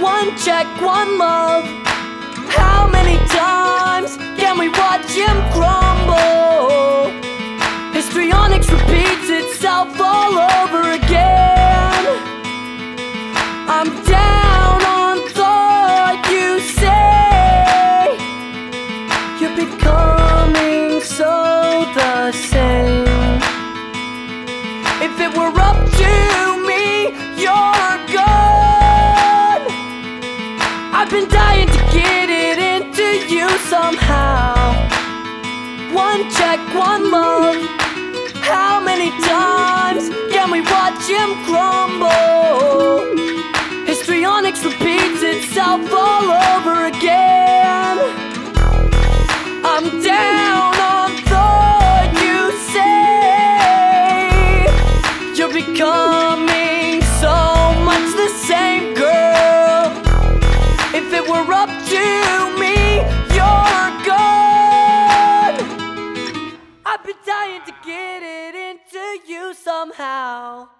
One check, one love. How many times can we watch him crumble? Histrionics repeats itself all over again. I'm down on thought, you say. You're becoming so the same. If it were up to me, you're gone. I've been dying to get it into you somehow. One check, one love. How many times can we watch him crumble? Histrionics repeats itself all over again. I'm down on thought, you say. You're becoming so much the same, girl. If it were up to me, you're gone. I've been dying to get it into you somehow.